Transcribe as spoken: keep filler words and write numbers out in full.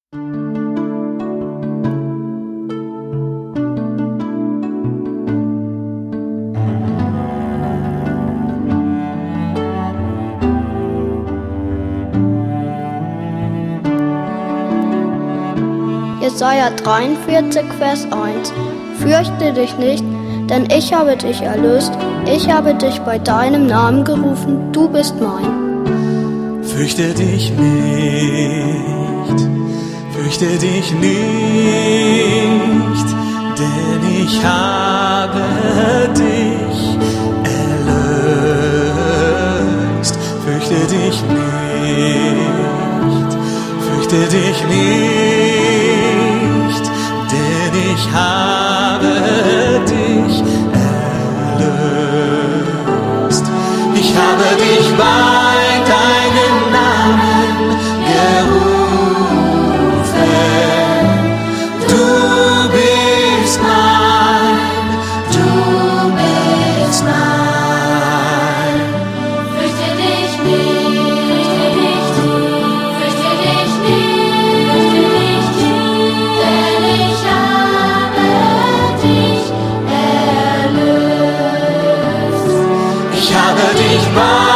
Jesaja dreiundvierzig, Vers eins. Fürchte dich nicht, denn ich habe dich erlöst, ich habe dich bei deinem Namen gerufen, du bist mein. Fürchte dich nicht, fürchte dich nicht, denn ich habe dich erlöst. Fürchte dich nicht, fürchte dich nicht, denn ich habe dich erlöst. Ich habe dich bei deinem Namen gerufen. Du bist mein, du bist mein. Fürchte dich nicht, fürchte dich nicht, fürchte dich nicht, denn ich habe dich erlöst. Ich habe dich bei